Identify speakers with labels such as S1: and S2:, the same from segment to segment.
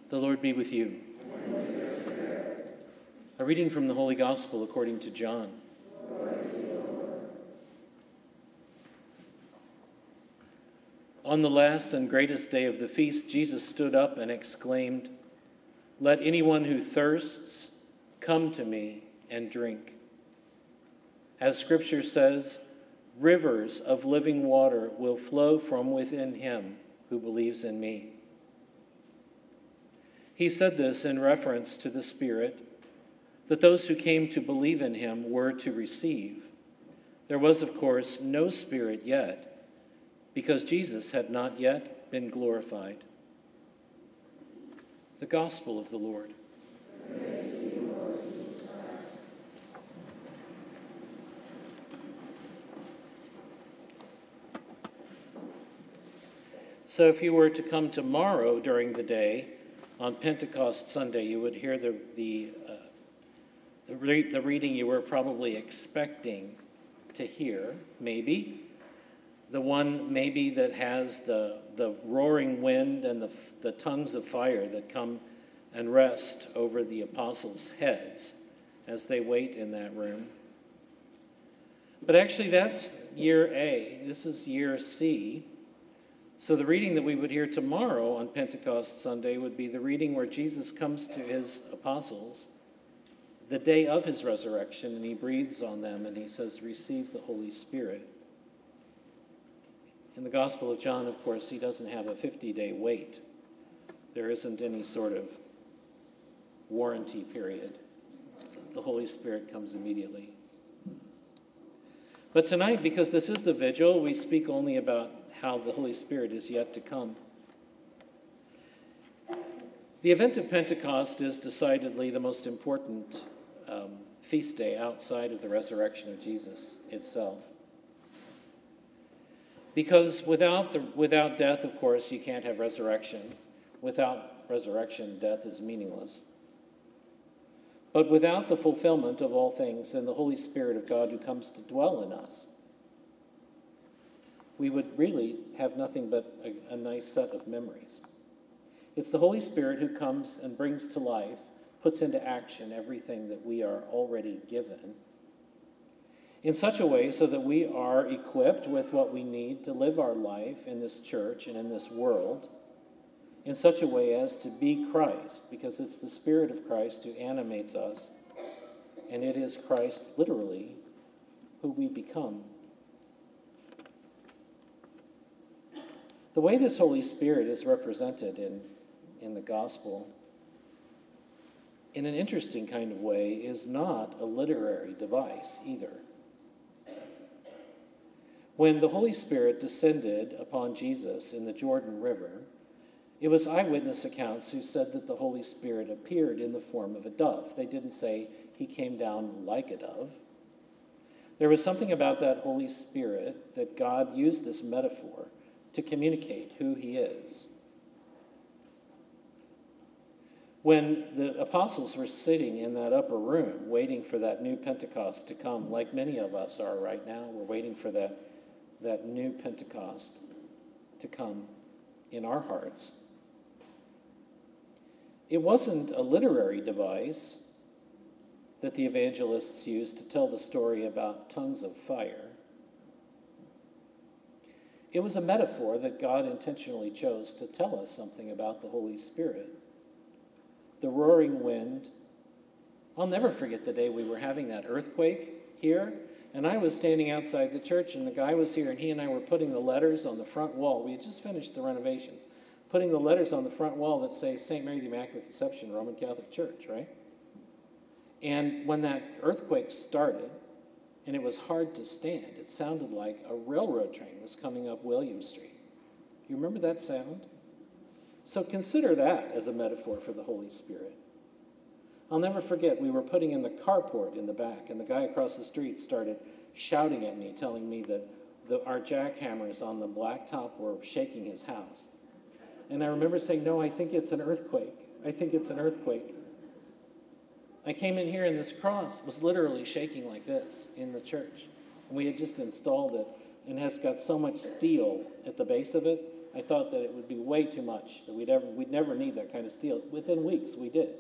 S1: The Lord be with you. A reading from the Holy Gospel according to John. On the last and greatest day of the feast, Jesus stood up and exclaimed, "Let anyone who thirsts come to me and drink. As Scripture says, rivers of living water will flow from within him who believes in me." He said this in reference to the Spirit that those who came to believe in him were to receive. There was, of course, no Spirit yet, because Jesus had not yet been glorified. The Gospel of the Lord. So if you were to come tomorrow during the day, on Pentecost Sunday, you would hear the reading you were probably expecting to hear, maybe. The one maybe that has the roaring wind and the tongues of fire that come and rest over the apostles' heads as they wait in that room. But actually that's year A. This is year C. So the reading that we would hear tomorrow on Pentecost Sunday would be the reading where Jesus comes to his apostles the day of his resurrection, and he breathes on them and he says, "Receive the Holy Spirit." In the Gospel of John, of course, he doesn't have a 50-day wait. There isn't any sort of warranty period. The Holy Spirit comes immediately. But tonight, because this is the vigil, we speak only about how the Holy Spirit is yet to come. The event of Pentecost is decidedly the most important feast day outside of the resurrection of Jesus itself. Because without death, of course, you can't have resurrection. Without resurrection, death is meaningless. But without the fulfillment of all things and the Holy Spirit of God who comes to dwell in us, we would really have nothing but a nice set of memories. It's the Holy Spirit who comes and brings to life, puts into action everything that we are already given, in such a way so that we are equipped with what we need to live our life in this church and in this world, in such a way as to be Christ, because it's the Spirit of Christ who animates us, and it is Christ, literally, who we become. The way this Holy Spirit is represented in the gospel, in an interesting kind of way, is not a literary device either. When the Holy Spirit descended upon Jesus in the Jordan River, it was eyewitness accounts who said that the Holy Spirit appeared in the form of a dove. They didn't say he came down like a dove. There was something about that Holy Spirit that God used this metaphor to communicate who he is. When the apostles were sitting in that upper room waiting for that new Pentecost to come, like many of us are right now, we're waiting for that new Pentecost to come in our hearts. It wasn't a literary device that the evangelists used to tell the story about tongues of fire. It was a metaphor that God intentionally chose to tell us something about the Holy Spirit. The roaring wind. I'll never forget the day we were having that earthquake here, and I was standing outside the church, and the guy was here, and he and I were putting the letters on the front wall. We had just finished the renovations. Putting the letters on the front wall that say St. Mary the Immaculate Conception, Roman Catholic Church, right? And when that earthquake started, and it was hard to stand, it sounded like a railroad train was coming up William Street. You remember that sound? So consider that as a metaphor for the Holy Spirit. I'll never forget, we were putting in the carport in the back, and the guy across the street started shouting at me, telling me that our jackhammers on the blacktop were shaking his house. And I remember saying, "No, I think it's an earthquake. I think it's an earthquake." I came in here and this cross was literally shaking like this in the church. And we had just installed it and has got so much steel at the base of it I thought that it would be way too much, that we'd never need that kind of steel. Within weeks, we did.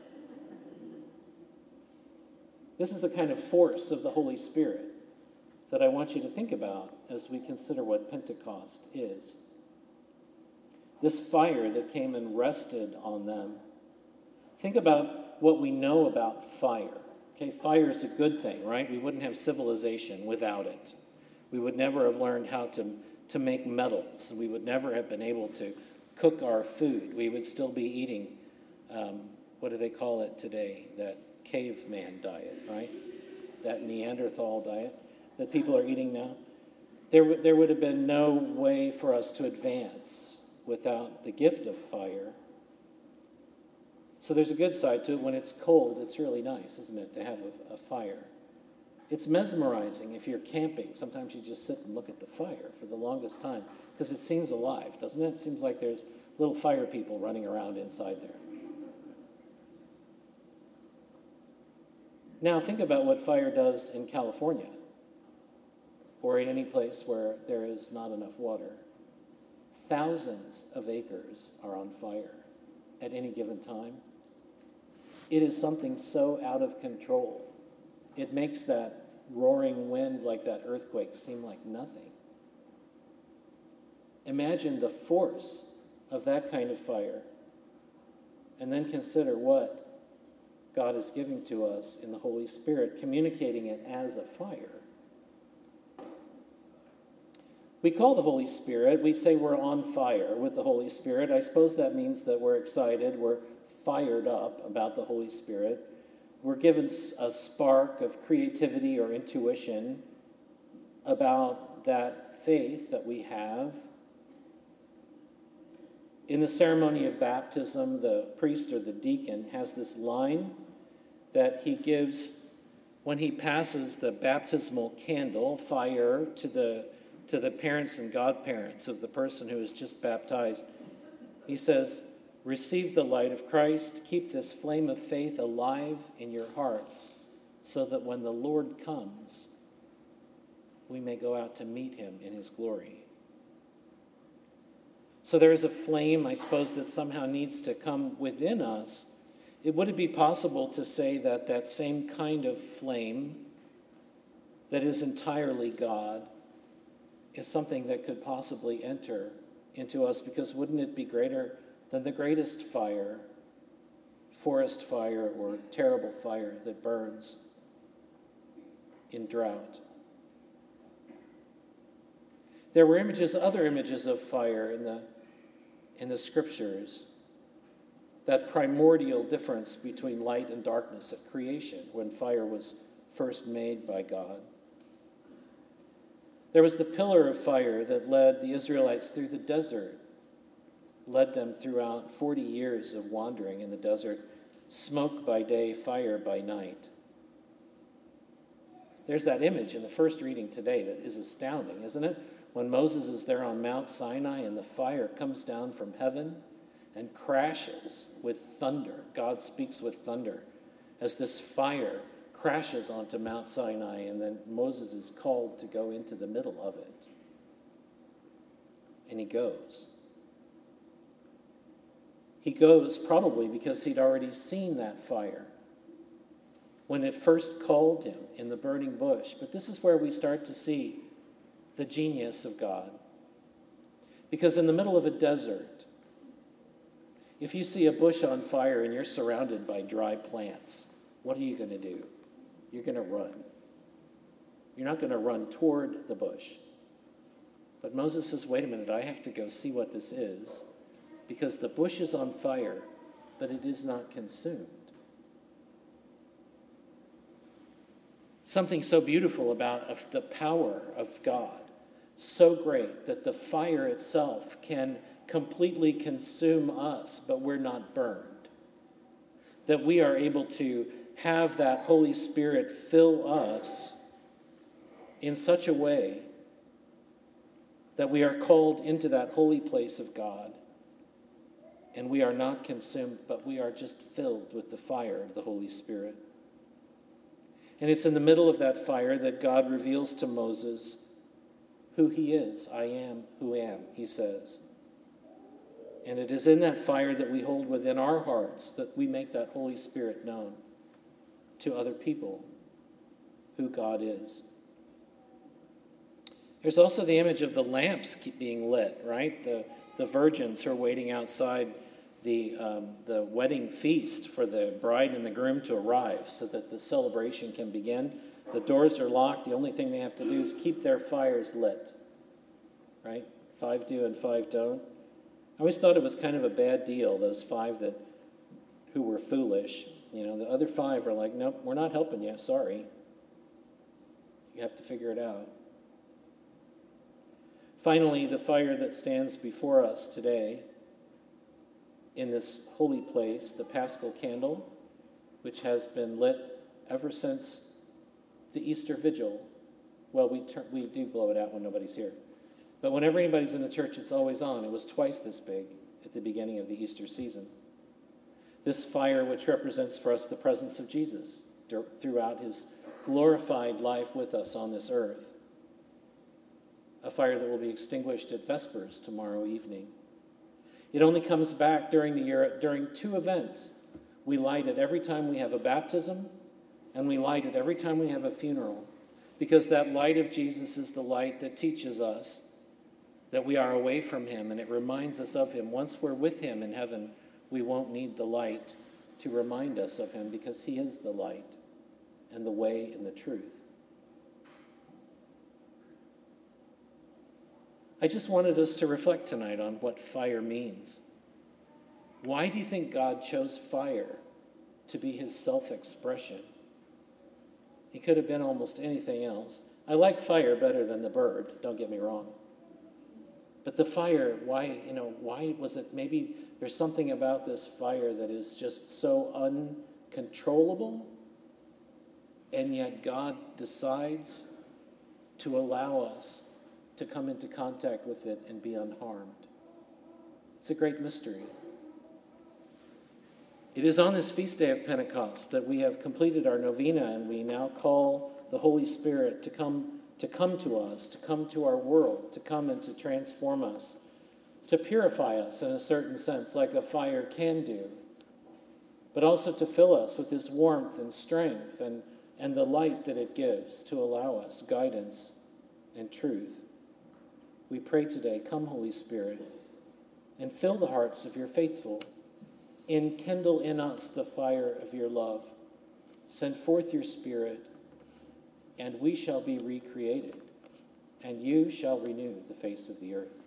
S1: This is the kind of force of the Holy Spirit that I want you to think about as we consider what Pentecost is. This fire that came and rested on them. Think about what we know about fire. Okay, fire is a good thing, right? We wouldn't have civilization without it. We would never have learned how to make metals. We would never have been able to cook our food. We would still be eating, what do they call it today? That caveman diet, right? That Neanderthal diet that people are eating now. There would have been no way for us to advance without the gift of fire. So there's a good side to it. When it's cold, it's really nice, isn't it, to have a fire. It's mesmerizing if you're camping. Sometimes you just sit and look at the fire for the longest time because it seems alive, doesn't it? It seems like there's little fire people running around inside there. Now think about what fire does in California or in any place where there is not enough water. Thousands of acres are on fire at any given time. It is something so out of control. It makes that roaring wind like that earthquake seem like nothing. Imagine the force of that kind of fire, and then consider what God is giving to us in the Holy Spirit, communicating it as a fire. We call the Holy Spirit, we say we're on fire with the Holy Spirit. I suppose that means that we're excited, we're fired up about the Holy Spirit. We're given a spark of creativity or intuition about that faith that we have. In the ceremony of baptism, the priest or the deacon has this line that he gives when he passes the baptismal candle, fire, to the parents and godparents of the person who is just baptized. He says, "Receive the light of Christ, keep this flame of faith alive in your hearts, so that when the Lord comes, we may go out to meet him in his glory." So there is a flame, I suppose, that somehow needs to come within us. Would it be possible to say that that same kind of flame that is entirely God is something that could possibly enter into us? Because wouldn't it be greater than the greatest fire, forest fire or terrible fire that burns in drought? There were other images of fire in the scriptures. That primordial difference between light and darkness at creation, when fire was first made by God. There was the pillar of fire that led the Israelites through the desert, led them throughout 40 years of wandering in the desert, smoke by day, fire by night. There's that image in the first reading today that is astounding, isn't it? When Moses is there on Mount Sinai and the fire comes down from heaven and crashes with thunder. God speaks with thunder as this fire crashes onto Mount Sinai, and then Moses is called to go into the middle of it. And he goes. He goes probably because he'd already seen that fire when it first called him in the burning bush. But this is where we start to see the genius of God. Because in the middle of a desert, if you see a bush on fire and you're surrounded by dry plants, what are you going to do? You're going to run. You're not going to run toward the bush. But Moses says, wait a minute, I have to go see what this is, because the bush is on fire, but it is not consumed. Something so beautiful about the power of God, so great that the fire itself can completely consume us, but we're not burned. That we are able to have that Holy Spirit fill us in such a way that we are called into that holy place of God, and we are not consumed, but we are just filled with the fire of the Holy Spirit. And it's in the middle of that fire that God reveals to Moses who he is. I am who am, he says. And it is in that fire that we hold within our hearts that we make that Holy Spirit known to other people who God is. There's also the image of the lamps being lit, right? The virgins who are waiting outside the wedding feast for the bride and the groom to arrive so that the celebration can begin. The doors are locked. The only thing they have to do is keep their fires lit, right? 5 do and 5 don't. I always thought it was kind of a bad deal, those 5 who were foolish. You know, the other 5 are like, nope, we're not helping you. Sorry. You have to figure it out. Finally, the fire that stands before us today in this holy place, the Paschal candle, which has been lit ever since the Easter Vigil. Well, we do blow it out when nobody's here. But whenever anybody's in the church, it's always on. It was twice this big at the beginning of the Easter season. This fire, which represents for us the presence of Jesus throughout his glorified life with us on this earth. A fire that will be extinguished at Vespers tomorrow evening. It only comes back during the year during 2 events. We light it every time we have a baptism, and we light it every time we have a funeral, because that light of Jesus is the light that teaches us that we are away from him, and it reminds us of him. Once we're with him in heaven, we won't need the light to remind us of him, because he is the light and the way and the truth. I just wanted us to reflect tonight on what fire means. Why do you think God chose fire to be his self-expression? He could have been almost anything else. I like fire better than the bird, don't get me wrong. But the fire, why was it? Maybe there's something about this fire that is just so uncontrollable, and yet God decides to allow us to come into contact with it and be unharmed. It's a great mystery. It is on this feast day of Pentecost that we have completed our novena, and we now call the Holy Spirit to come to us, to come to our world, to come and to transform us, to purify us in a certain sense, like a fire can do, but also to fill us with his warmth and strength and the light that it gives to allow us guidance and truth. We pray today, come Holy Spirit, and fill the hearts of your faithful. Enkindle in us the fire of your love. Send forth your Spirit, and we shall be recreated, and you shall renew the face of the earth.